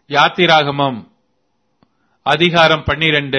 யாத்திராகமம் அதிகாரம் 12.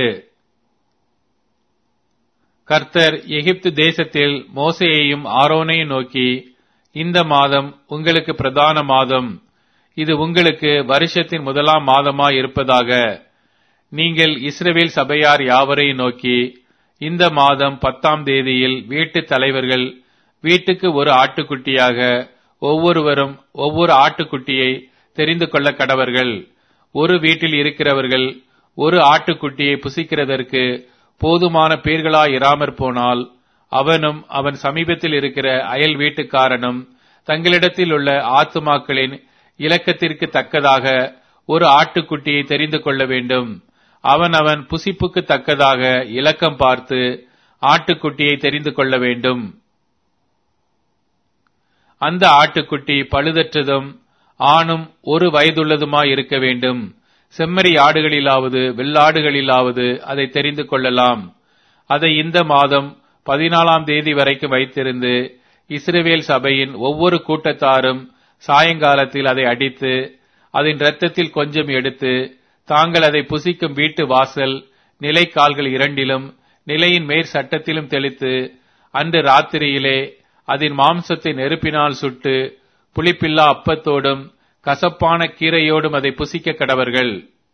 கர்த்தர் எகிப்து தேசத்தில் மோசேயையும் ஆரோனையும் நோக்கி, இந்த மாதம் உங்களுக்கு பிரதான மாதம், இது உங்களுக்கு வருஷத்தின் முதலாம் மாதமாய் இருப்பதாக. நீங்கள் இஸ்ரவேல் சபையார் யாவரையும் நோக்கி, இந்த மாதம் 10ஆம் தேதியில் வீட்டு தலைவர்கள் வீட்டுக்கு ஒரு ஆட்டுக்குட்டியாக ஒவ்வொருவரும் ஒவ்வொரு ஆட்டுக்குட்டியை தெரிந்து கொள்ள கடவர்கள். ஒரு வீட்டில் இருக்கிறவர்கள் ஒரு ஆட்டுக்குட்டியை புசிக்கிறதற்கு போதுமான பேர்களாயிராமற் போனால், அவனும் அவன் சமீபத்தில் இருக்கிற அயல் வீட்டுக்காரனும் தங்களிடத்தில் உள்ள ஆத்துமாக்களின் இலக்கத்திற்கு தக்கதாக ஒரு ஆட்டுக்குட்டியை தெரிந்து கொள்ள வேண்டும். அவன் புசிப்புக்கு தக்கதாக இலக்கம் பார்த்து ஆட்டுக்குட்டியை தெரிந்து கொள்ள வேண்டும். அந்த ஆட்டுக்குட்டி பழுதற்றதும் ஆணும் ஒரு வயதுள்ளதுமாய் இருக்க வேண்டும். செம்மறி ஆடுகளிலாவது வெள்ளாடுகளிலாவது அதை தெரிந்து கொள்ளலாம். அதை இந்த மாதம் 14ஆம் தேதி வரைக்கும் வைத்திருந்து இஸ்ரவேல் சபையின் ஒவ்வொரு கூட்டத்தாரும் சாயங்காலத்தில் அதை அடித்து அதன் இரத்தத்தில் கொஞ்சம் எடுத்து தாங்கள் அதை புசிக்கும் வீட்டு வாசல் நிலைக்கால்கள் இரண்டிலும் நிலையின் மேற் சட்டத்திலும் தெளித்து அன்று ராத்திரியிலே அதன் மாம்சத்தை நெருப்பினால் சுட்டு புளிப்பில்லா அப்பத்தோடும் கசப்பான கீரையோடும் அதை புசிக்க கடவர்கள்.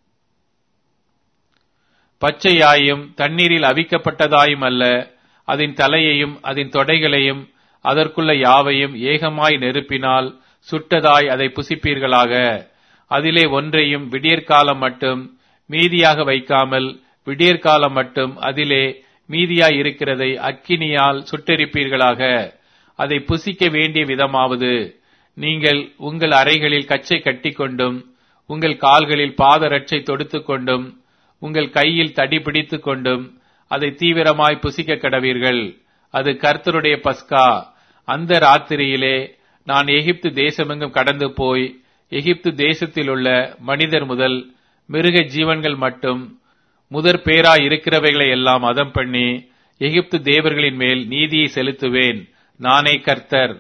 பச்சையாயும் தண்ணீரில் அவிக்கப்பட்டதாயும் அல்ல, அதன் தலையையும் அதன் தொடைகளையும் அதற்குள்ள யாவையும் ஏகமாய் நெருப்பினால் சுட்டதாய் அதை புசிப்பீர்களாக. அதிலே ஒன்றையும் விடியற்காலம் மட்டும் மீதியாக வைக்காமல், விடியற்காலம் மட்டும் அதிலே மீதியாய் இருக்கிறதை அக்கினியால் சுட்டெரிப்பீர்களாக. அதை புசிக்க வேண்டிய விதமாவது, நீங்கள் உங்கள் அறைகளில் கச்சை கட்டிக்கொண்டும் உங்கள் கால்களில் பாதரட்சை தொடுத்துக் கொண்டும் உங்கள் கையில் தடி பிடித்துக் கொண்டும் அதை தீவிரமாய் புசிக்க கடவீர்கள். அது கர்த்தருடைய பஸ்கா. அந்த ராத்திரியிலே நான் எகிப்து தேசமெங்கும் கடந்து போய் எகிப்து தேசத்தில் உள்ள மனிதர் முதல் மிருக ஜீவன்கள் மட்டும் முதற் பேராய் இருக்கிறவைகளை எல்லாம் அதம் பண்ணி எகிப்து தேவர்களின் மேல் நீதியை செலுத்துவேன். நானே கர்த்தர்.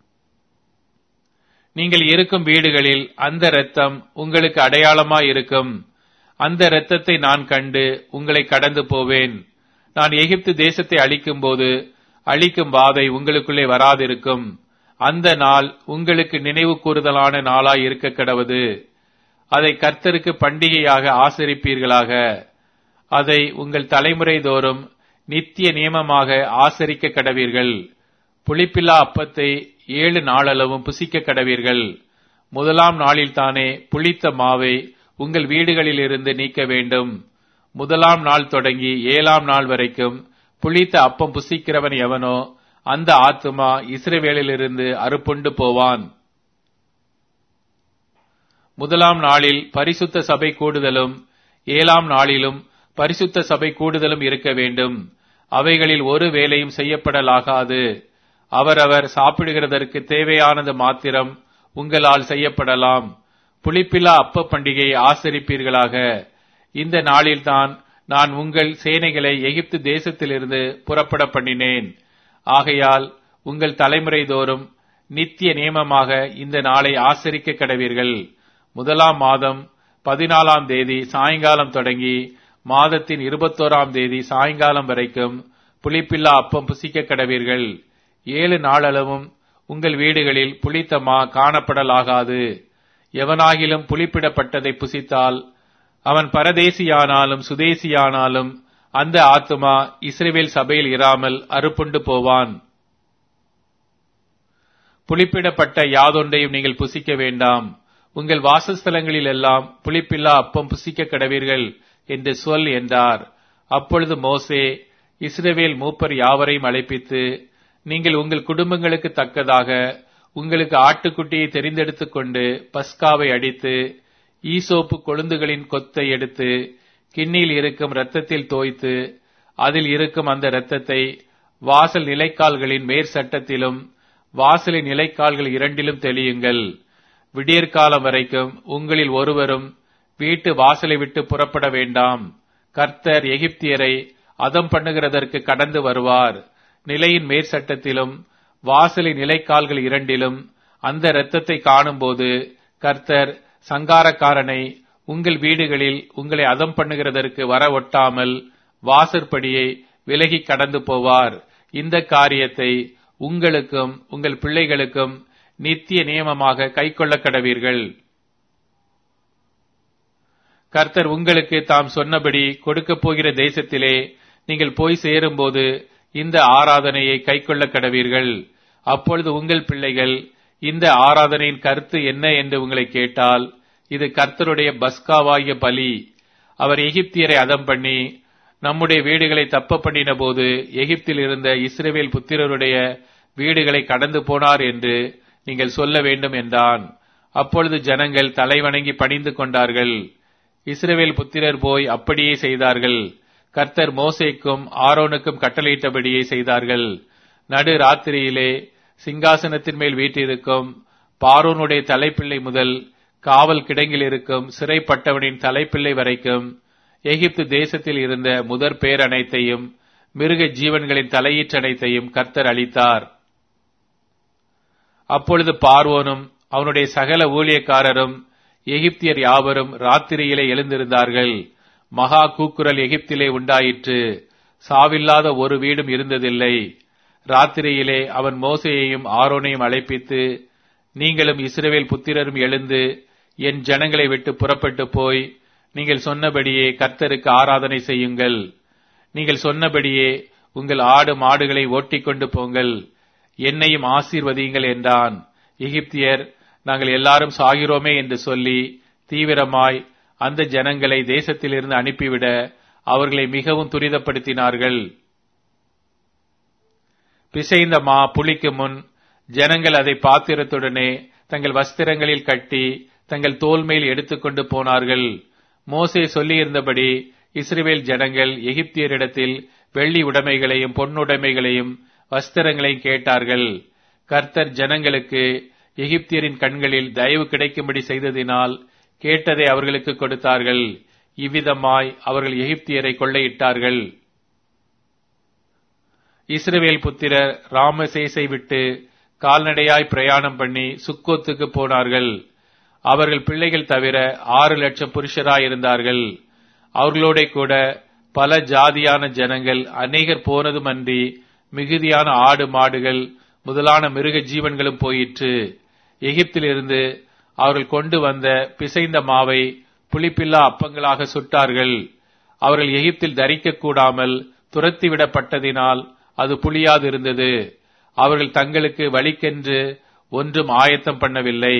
நீங்கள் இருக்கும் வீடுகளில் அந்த இரத்தம் உங்களுக்கு அடையாளமாய் இருக்கும். அந்த இரத்தத்தை நான் கண்டு உங்களை கடந்து போவேன். நான் எகிப்து தேசத்தை அழிக்கும் போது அழிக்கும் வாதை உங்களுக்குள்ளே வராதிருக்கும். அந்த நாள் உங்களுக்கு நினைவு கூறுதலான நாளாய் இருக்க கடவது. அதை கர்த்தருக்கு பண்டிகையாக ஆசரிப்பீர்களாக. அதை உங்கள் தலைமுறை தோறும் நித்திய நியமமாக ஆசரிக்க கடவீர்கள். புளிப்பில்லா அப்பத்தை 7 நாளளவும் புசிக்க கடவீர்கள். முதலாம் நாளில்தானே புளித்த மாவை உங்கள் வீடுகளிலிருந்து நீக்க வேண்டும். முதலாம் நாள் தொடங்கி 7ஆம் நாள் வரைக்கும் புளித்த அப்பம் புசிக்கிறவன் எவனோ அந்த ஆத்துமா இஸ்ரவேலிலிருந்து அறுப்புண்டு போவான். முதலாம் நாளில் பரிசுத்த சபை கூடுதலும் 7ஆம் நாளிலும் பரிசுத்த சபை கூடுதலும் இருக்க வேண்டும். அவைகளில் ஒரு வேலையும் செய்யப்படலாகாது. அவரவர் சாப்பிடுகிறதற்கு தேவையானது மாத்திரம் உங்களால் செய்யப்படலாம். புளிப்பில்லா அப்ப பண்டிகையை ஆசரிப்பீர்களாக. இந்த நாளில்தான் நான் உங்கள் சேனைகளை எகிப்து தேசத்திலிருந்து புறப்பட பண்ணினேன். ஆகையால் உங்கள் தலைமுறை தோறும் நித்திய நியமமாக இந்த நாளை ஆசரிக்க கடவீர்கள். முதலாம் மாதம் 14ஆம் தேதி சாயங்காலம் தொடங்கி மாதத்தின் 21ஆம் தேதி சாயங்காலம் வரைக்கும் புளிப்பில்லா அப்பம் புசிக்க கடவீர்கள். 7 நாளளவும் உங்கள் வீடுகளில் புளித்த மா காணப்படலாகாது. எவனாகிலும் புளிப்பிடப்பட்டதை புசித்தால் அவன் பரதேசியானாலும் சுதேசியானாலும் அந்த ஆத்துமா இஸ்ரவேல் சபையில் இராமல் அறுப்புண்டு போவான். புளிப்பிடப்பட்ட யாதொன்றையும் நீங்கள் புசிக்க வேண்டாம். உங்கள் வாசஸ்தலங்களில் எல்லாம் புளிப்பில்லா அப்பம் புசிக்க கடவீர்கள் என்று சொல் என்றார். அப்பொழுது மோசே இஸ்ரவேல் மூப்பர் யாவரையும் அழைப்பித்து, நீங்கள் உங்கள் குடும்பங்களுக்கு தக்கதாக உங்களுக்கு ஆட்டுக்குட்டியை தெரிந்தெடுத்துக் கொண்டு பஸ்காவை அடித்து ஈசோப்பு கொழுந்துகளின் கொத்தை எடுத்து கிண்ணியில் இருக்கும் இரத்தத்தில் தோய்த்து அதில் இருக்கும் அந்த இரத்தத்தை வாசல் நிலைக்கால்களின் மேற் சட்டத்திலும் வாசலின் நிலைக்கால்கள் இரண்டிலும் தெளியுங்கள். விடியற்காலம் வரைக்கும் உங்களில் ஒருவரும் வீட்டு வாசலை விட்டு புறப்பட வேண்டாம். கர்த்தர் எகிப்தியரை அதம் பண்ணுகிறதற்கு கடந்து வருவார். நிலையின் மேற்சட்டத்திலும் வாசலின் நிலைக்கால்கள் இரண்டிலும் அந்த இரத்தத்தை காணும்போது கர்த்தர் சங்காரக்காரனை உங்கள் வீடுகளில் உங்களை அதம் பண்ணுகிறதற்கு வர ஒட்டாமல் வாசற்படியை விலகி கடந்து போவார். இந்த காரியத்தை உங்களுக்கும் உங்கள் பிள்ளைகளுக்கும் நித்திய நியமமாக கைக்கொள்ள கடவீர்கள். கர்த்தர் உங்களுக்கு தாம் சொன்னபடி கொடுக்கப் போகிற தேசத்திலே நீங்கள் போய் சேரும்போது இந்த ஆராதனையை கைக்கொள்ள கடவீர்கள். அப்பொழுது உங்கள் பிள்ளைகள் இந்த ஆராதனையின் கருத்து என்ன என்று உங்களை கேட்டால், இது கர்த்தருடைய பஸ்காவாகிய பலி. அவர் எகிப்தியரை அதம் பண்ணி நம்முடைய வீடுகளை தப்ப பண்ணின போது எகிப்தில் இருந்த இஸ்ரவேல் புத்திரருடைய வீடுகளை கடந்து போனார் என்று நீங்கள் சொல்ல வேண்டும் என்றான். அப்பொழுது ஜனங்கள் தலைவணங்கி பணிந்து கொண்டார்கள். இஸ்ரவேல் புத்திரர் போய் அப்படியே செய்தார்கள். கர்த்தர் மோசேக்கும் ஆரோனுக்கும் கட்டளையிட்டபடியே செய்தார்கள். நடு ராத்திரியிலே சிங்காசனத்தின் மேல் வீற்றிருக்கும் பார்வோனுடைய தலைப்பிள்ளை முதல் காவல் கிடங்கில் இருக்கும் சிறைப்பட்டவனின் தலைப்பிள்ளை வரைக்கும் எகிப்து தேசத்தில் இருந்த முதற் பேர் அனைத்தையும் மிருக ஜீவன்களின் தலையீற்றனைத்தையும் கர்த்தர் அளித்தார். அப்பொழுது பார்வோனும் அவனுடைய சகல ஊழியக்காரரும் எகிப்தியர் யாவரும் ராத்திரியிலே எழுந்திருந்தார்கள். மகா கூக்குரல் எகிப்திலே உண்டாயிற்று. சாவில்லாத ஒரு வீடும் இருந்ததில்லை. ராத்திரியிலே அவன் மோசேயையும் ஆரோனையும் அழைப்பித்து, நீங்களும் இஸ்ரவேல் புத்திரரும் எழுந்து என் ஜனங்களை விட்டு புறப்பட்டு போய் நீங்கள் சொன்னபடியே கர்த்தருக்கு ஆராதனை செய்யுங்கள். நீங்கள் சொன்னபடியே உங்கள் ஆடு மாடுகளை ஓட்டிக்கொண்டு போங்கள், என்னையும் ஆசீர்வதியுங்கள் என்றான். எகிப்தியர் நாங்கள் எல்லாரும் சாகிறோமே என்று சொல்லி தீவிரமாய் அந்த ஜனங்களை தேசத்திலிருந்து அனுப்பிவிட அவர்களை மிகவும் துரிதப்படுத்தினார்கள். பிசைந்த மா புளிக்கு முன் ஜனங்கள் அதை பாத்திரத்துடனே தங்கள் வஸ்திரங்களில் கட்டி தங்கள் தோள் மேல் எடுத்துக்கொண்டு போனார்கள். மோசே சொல்லியிருந்தபடி இஸ்ரவேல் ஜனங்கள் எகிப்தியரிடத்தில் வெள்ளி உடைமைகளையும் பொன்னுடைமைகளையும் வஸ்திரங்களையும் கேட்டார்கள். கர்த்தர் ஜனங்களுக்கு எகிப்தியரின் கண்களில் தயவு கிடைக்கும்படி செய்ததினால் கேட்டதை அவர்களுக்கு கொடுத்தார்கள். இவ்விதமாய் அவர்கள் எகிப்தியரை கொள்ளையிட்டார்கள். இஸ்ரவேல் புத்திரர் ராமசேசை விட்டு கால்நடையாய் பிரயாணம் பண்ணி சுக்கோத்துக்கு போனார்கள். அவர்கள் பிள்ளைகள் தவிர 6,00,000 புருஷராய் இருந்தார்கள். அவர்களோட கூட பல ஜாதியான ஜனங்கள் அநேகர் போனதுமன்றி மிகுதியான ஆடு மாடுகள் முதலான மிருக ஜீவன்களும் போயிற்று. எகிப்திலிருந்து அவர்கள் கொண்டு வந்த பிசைந்த மாவை புளிப்பில்லா அப்பங்களாக சுட்டார்கள். அவர்கள் எகிப்தில் தரிக்க கூடாமல் துரத்திவிடப்பட்டதினால் அது புளியாதிருந்தது. அவர்கள் தங்களுக்கு வழிக்கென்று ஒன்றும் ஆயத்தம் பண்ணவில்லை.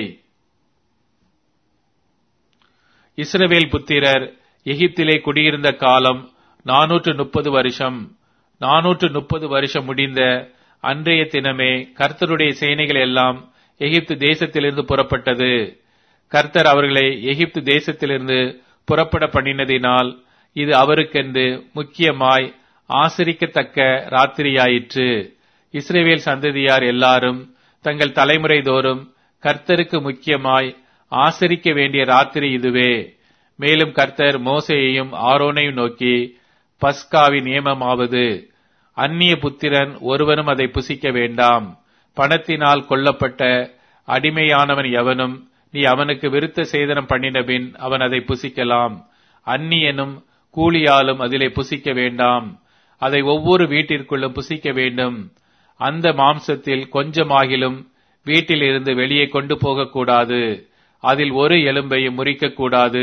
இஸ்ரவேல் புத்திரர் எகிப்திலே குடியிருந்த காலம் 430 வருஷம். 430 வருஷம் முடிந்த அன்றைய தினமே கர்த்தருடைய சேனைகள் எல்லாம் எகிப்து தேசத்திலிருந்து புறப்பட்டது. கர்த்தர் அவர்களை எகிப்து தேசத்திலிருந்து புறப்பட பண்ணினதினால் இது அவருக்கென்று முக்கியமாய் ஆசரிக்கத்தக்க ராத்திரியாயிற்று. இஸ்ரவேல் சந்ததியார் எல்லாரும் தங்கள் தலைமுறை தோறும் கர்த்தருக்கு முக்கியமாய் ஆசரிக்க வேண்டிய ராத்திரி இதுவே. மேலும் கர்த்தர் மோசேயையும் ஆரோனையும் நோக்கி, பஸ்காவின் நியமமாவது, அந்நிய புத்திரன் ஒருவனும் அதை புசிக்க வேண்டாம். பணத்தினால் கொல்லப்பட்ட அடிமையானவன் எவனும் நீ அவனுக்கு விருத்த சேதனம் பண்ணினபின் அவன் அதை புசிக்கலாம். அந்நியனும் கூலியாலும் அதிலே புசிக்க வேண்டாம். அதை ஒவ்வொரு வீட்டிற்குள்ளும் புசிக்க வேண்டும். அந்த மாம்சத்தில் கொஞ்சமாகிலும் வீட்டில் இருந்து வெளியே கொண்டு போகக்கூடாது. அதில் ஒரு எலும்பையும் முறிக்கக்கூடாது.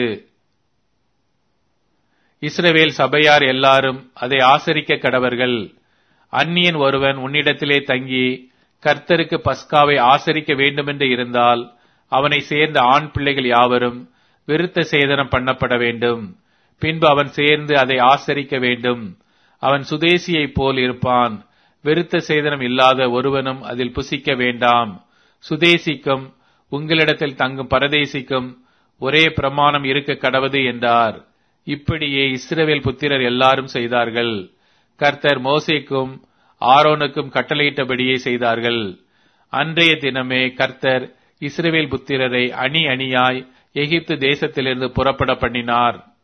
இஸ்ரவேல் சபையார் எல்லாரும் அதை ஆசரிக்க கடவர்கள். அந்நியன் ஒருவன் உன்னிடத்திலே தங்கி கர்த்தருக்கு பஸ்காவை ஆசரிக்க வேண்டுமென்று இருந்தால் அவனை சேர்ந்த ஆண் பிள்ளைகள் யாவரும் விருத்த சேதனம் பண்ணப்பட வேண்டும். பின்பு அவன் சேர்ந்து அதை ஆசரிக்க வேண்டும். அவன் சுதேசியைப் போல் இருப்பான். விருத்த சேதனம் இல்லாத ஒருவனும் அதில் புசிக்க வேண்டாம். சுதேசிக்கும் உங்களிடத்தில் தங்கும் பரதேசிக்கும் ஒரே பிரமாணம் இருக்க கடவது என்றார். இப்படியே இஸ்ரவேல் புத்திரர் எல்லாரும் செய்தார்கள். கர்த்தர் மோசேக்கும் ஆரோனுக்கும் கட்டளையிட்டபடியே செய்தார்கள். அன்றைய தினமே கர்த்தர் இஸ்ரவேல் புத்திரரை அணி அணியாய் எகிப்து தேசத்திலிருந்து புறப்பட பண்ணினார்.